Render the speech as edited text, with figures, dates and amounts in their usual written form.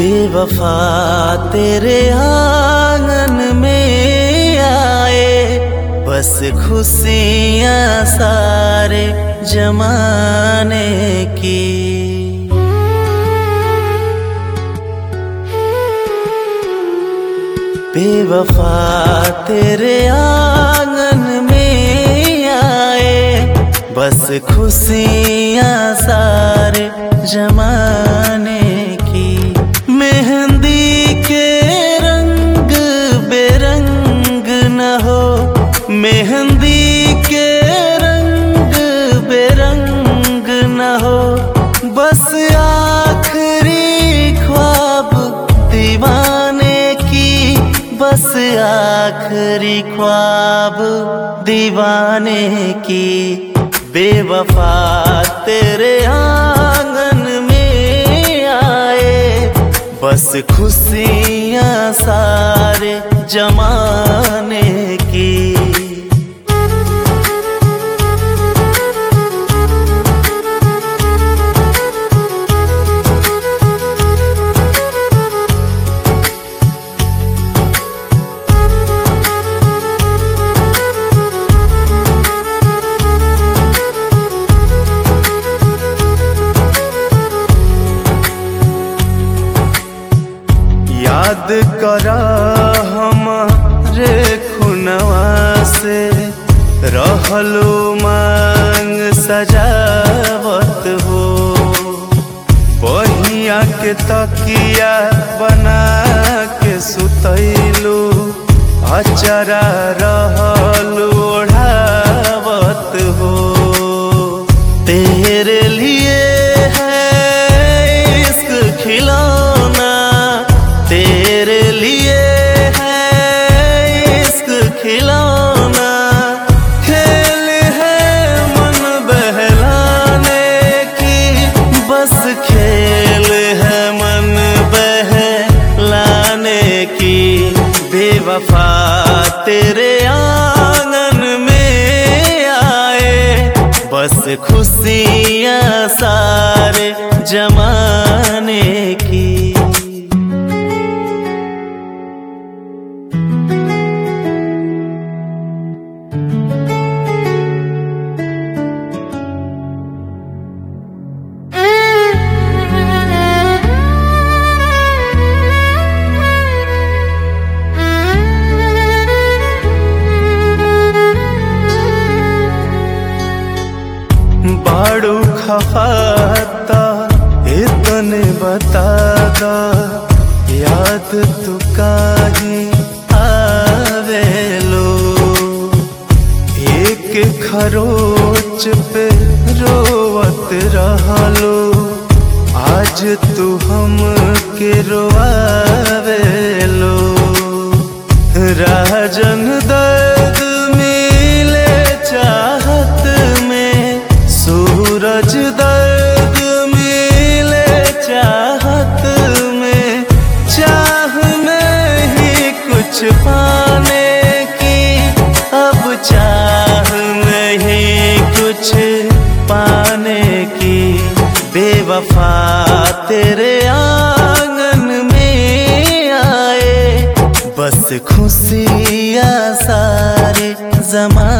बेवफा तेरे आंगन में आए, बस खुशियाँ सारे जमाने की। बेवफा तेरे आंगन में आए, बस खुशियाँ सारे जमाने की। मेहंदी के रंग बेरंग न हो, मेहंदी के रंग बेरंग न हो, बस आखिरी ख्वाब दीवाने की, बस आखिरी ख्वाब दीवाने की। बेवफा तेरे आंगन में आए, बस खुशियाँ सारे जमाने की। याद करा हमारे खुनवा से, रहलो मांग सजावत हो। बहिया के तकिया बना के सुतैलो, अचरा रहलो ओढ़ावत हो। तेरे लिए है इश्क खिलौना, तेरे लिए है इश्क खिलौना। खेल है मन बहलाने की, बस खेल है मन बहलाने की। बेवफा तेरे आंगन में आए, बस खुशियाँ सारे जमाने की। बाड़ू खफाता इतने बता दा, याद तू काहे आवेलो। एक खरोच पे रोवत रहलो, आज तू हमके रोआवेलो। राजन दर्द मिले चाहत में, सूरज दर्द मिले चाहत में। चाह नहीं कुछ पाने की, अब चाह नहीं कुछ पाने की। बेवफा तेरे आंगन में आए, बस खुशियाँ सारे जमा